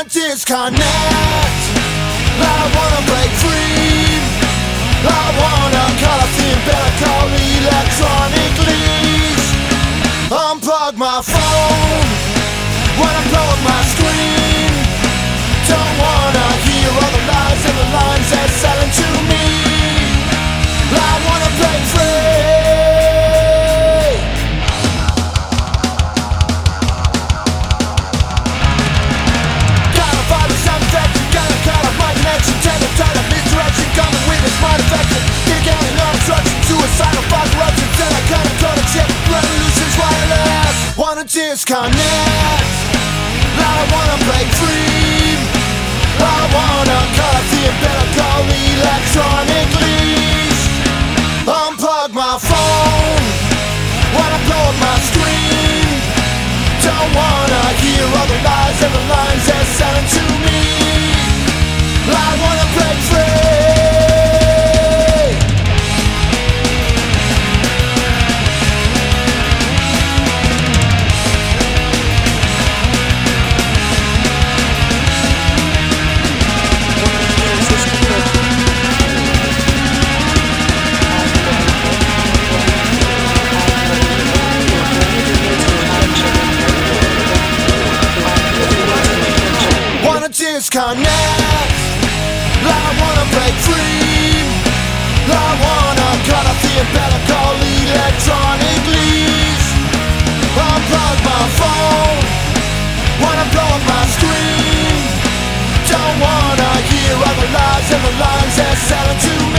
Wanna disconnect, I wanna break free, I wanna cut off the umbilical electronically, unplug my phone when I blow up my screen. Don't wanna hear all the lies and the lines they're selling to me. I wanna break free. Gotta find the sound effect, gotta cut off my connection. Tell of misdirection, coming with this mind affection. Kick out an obstruction, suicidal thought eruptions. Then I cut and code a chip, revolution's wireless. Wanna disconnect, I wanna break free, I wanna cut off the umbilical electronically, unplug my phone when I blow up my screen. Don't wanna hear all the lies and the lines they're selling to me. I wanna break free. Disconnect, I wanna break free, I wanna cut off the umbilical electronically, unplug my phone when I blow up my screen. Don't wanna hear all the lies and the lines they're selling to me.